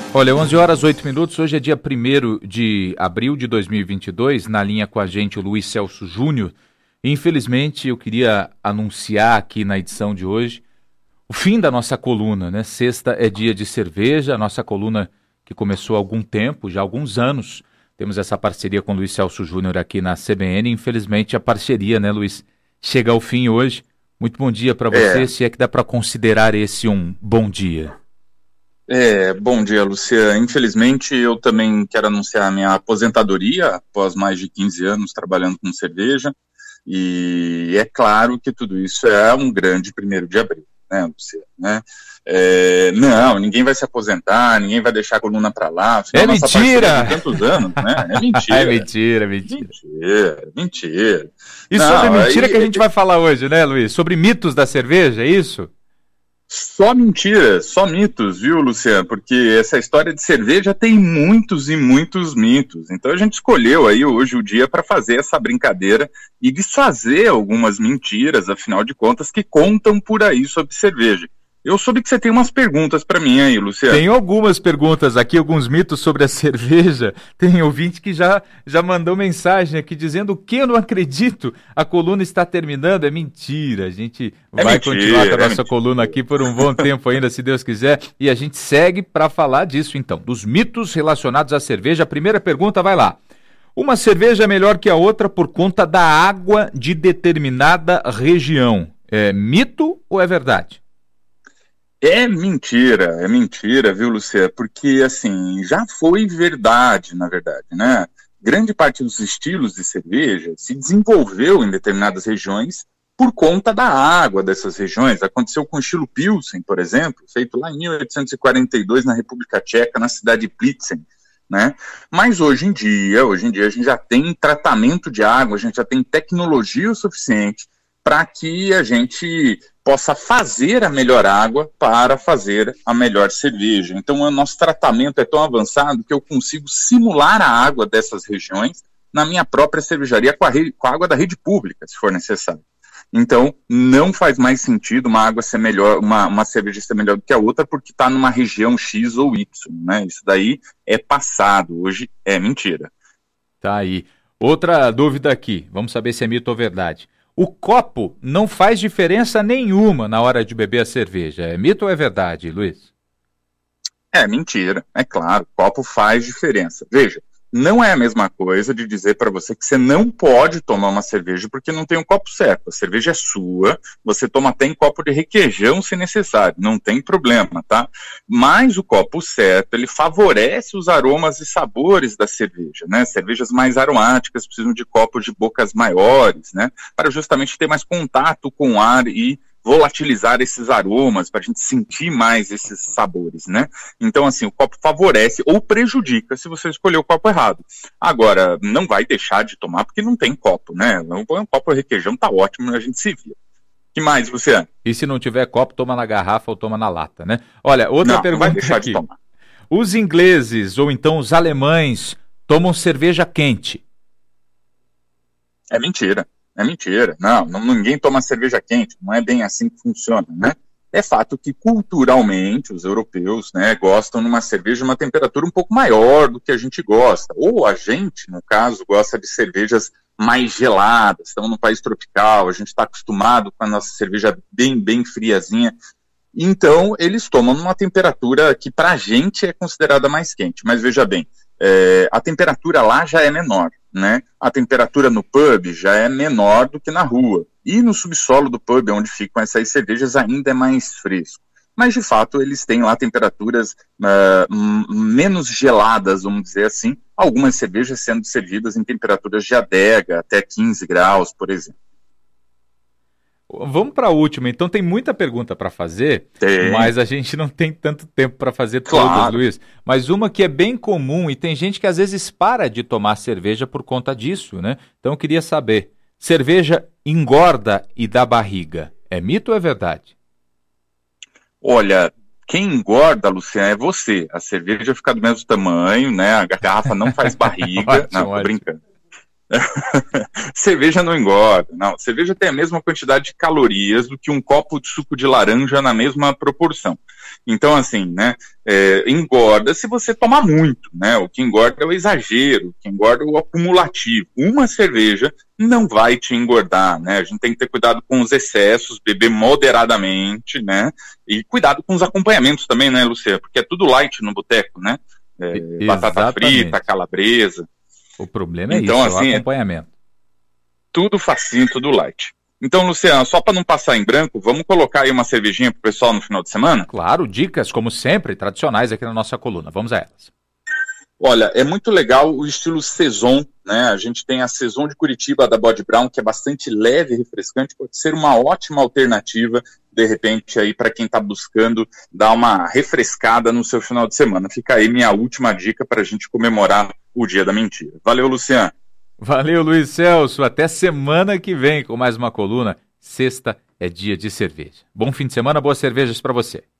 Olha, 11 horas 8 minutos, hoje é dia 1º de abril de 2022, na linha com a gente o Luiz Celso Júnior. Infelizmente, eu queria anunciar aqui na edição de hoje o fim da nossa coluna, né? Sexta é dia de cerveja, a nossa coluna que começou há algum tempo, já há alguns anos. Temos essa parceria com o Luiz Celso Júnior aqui na CBN. Infelizmente, a parceria, né, Luiz, chega ao fim hoje. Muito bom dia para você, se é que dá para considerar esse um bom dia. Bom dia, Luciano. Infelizmente, eu também quero anunciar a minha aposentadoria após mais de 15 anos trabalhando com cerveja. E é claro que tudo isso é um grande 1º de abril, né, Luciano? Né? Não, ninguém vai se aposentar, ninguém vai deixar a coluna para lá. É mentira! Tantos anos, né? É mentira. É mentira. Mentira. E não, sobre mentira que a gente vai falar hoje, né, Luiz? Sobre mitos da cerveja, é isso? Só mentiras, só mitos, viu, Luciano? Porque essa história de cerveja tem muitos e muitos mitos. Então a gente escolheu aí hoje o dia para fazer essa brincadeira e desfazer algumas mentiras, afinal de contas, que contam por aí sobre cerveja. Eu soube que você tem umas perguntas para mim aí, Luciano. Tenho algumas perguntas aqui, alguns mitos sobre a cerveja. Tem ouvinte que já mandou mensagem aqui dizendo que eu não acredito, a coluna está terminando. É mentira, a gente vai continuar com a nossa coluna aqui por um bom tempo ainda, se Deus quiser. E a gente segue para falar disso então, dos mitos relacionados à cerveja. A primeira pergunta vai lá. Uma cerveja é melhor que a outra por conta da água de determinada região. É mito ou é verdade? É mentira, viu, Luciano? Porque, assim, já foi verdade, na verdade, né? Grande parte dos estilos de cerveja se desenvolveu em determinadas regiões por conta da água dessas regiões. Aconteceu com o estilo Pilsen, por exemplo, feito lá em 1842 na República Tcheca, na cidade de Plzeň, né? Mas hoje em dia a gente já tem tratamento de água, a gente já tem tecnologia o suficiente para que a gente possa fazer a melhor água para fazer a melhor cerveja. Então, o nosso tratamento é tão avançado que eu consigo simular a água dessas regiões na minha própria cervejaria com a água da rede pública, se for necessário. Então, não faz mais sentido uma água ser melhor, uma cerveja ser melhor do que a outra porque está numa região X ou Y, né? Isso daí é passado, hoje é mentira. Tá aí. Outra dúvida aqui, vamos saber se é mito ou verdade. O copo não faz diferença nenhuma na hora de beber a cerveja. É mito ou é verdade, Luiz? É mentira, é claro. Copo faz diferença. Veja, não é a mesma coisa de dizer para você que você não pode tomar uma cerveja porque não tem um copo certo. A cerveja é sua, você toma até em copo de requeijão se necessário, não tem problema, tá? Mas o copo certo, ele favorece os aromas e sabores da cerveja, né? Cervejas mais aromáticas precisam de copos de bocas maiores, né? Para justamente ter mais contato com o ar e volatilizar esses aromas, para a gente sentir mais esses sabores, né? Então, assim, o copo favorece ou prejudica se você escolher o copo errado. Agora, não vai deixar de tomar porque não tem copo, né? Um copo de requeijão tá ótimo, a gente se vira. Que mais, Luciano? E se não tiver copo, toma na garrafa ou toma na lata, né? Olha, outra pergunta não vai deixar aqui. De tomar. Os ingleses ou então os alemães tomam cerveja quente? É mentira. É mentira, não, ninguém toma cerveja quente, não é bem assim que funciona, né? É fato que culturalmente os europeus, né, gostam de uma cerveja de uma temperatura um pouco maior do que a gente gosta, ou a gente, no caso, gosta de cervejas mais geladas, estamos num país tropical, a gente está acostumado com a nossa cerveja bem friazinha, então eles tomam numa temperatura que para a gente é considerada mais quente, mas veja bem, a temperatura lá já é menor, né? A temperatura no pub já é menor do que na rua. E no subsolo do pub, onde ficam essas cervejas, ainda é mais fresco. Mas, de fato, eles têm lá temperaturas menos geladas, vamos dizer assim. Algumas cervejas sendo servidas em temperaturas de adega, até 15 graus, por exemplo. Vamos para a última, então tem muita pergunta para fazer, mas a gente não tem tanto tempo para fazer todas, Luiz. Mas uma que é bem comum e tem gente que às vezes para de tomar cerveja por conta disso, né? Então eu queria saber, cerveja engorda e dá barriga, é mito ou é verdade? Olha, quem engorda, Luciano, é você. A cerveja fica do mesmo tamanho, né? A garrafa não faz barriga. Ótimo, não, tô brincando. Cerveja não engorda, não. Cerveja tem a mesma quantidade de calorias do que um copo de suco de laranja na mesma proporção. Então, assim, né, engorda se você tomar muito, né? O que engorda é o exagero, o que engorda é o acumulativo. Uma cerveja não vai te engordar, né? A gente tem que ter cuidado com os excessos, beber moderadamente, né? E cuidado com os acompanhamentos também, né, Lucia? Porque é tudo light no boteco, né? Batata frita, calabresa. O problema é então, isso, assim, o acompanhamento. Tudo facinho, tudo light. Então, Luciano, só para não passar em branco, vamos colocar aí uma cervejinha pro pessoal no final de semana? Claro, dicas, como sempre, tradicionais aqui na nossa coluna. Vamos a elas. Olha, é muito legal o estilo Saison, né? A gente tem a Saison de Curitiba da Bode Brown, que é bastante leve e refrescante, pode ser uma ótima alternativa, de repente, aí para quem está buscando dar uma refrescada no seu final de semana. Fica aí minha última dica para a gente comemorar o Dia da Mentira. Valeu, Luciano. Valeu, Luiz Celso. Até semana que vem com mais uma coluna. Sexta é dia de cerveja. Bom fim de semana, boas cervejas para você.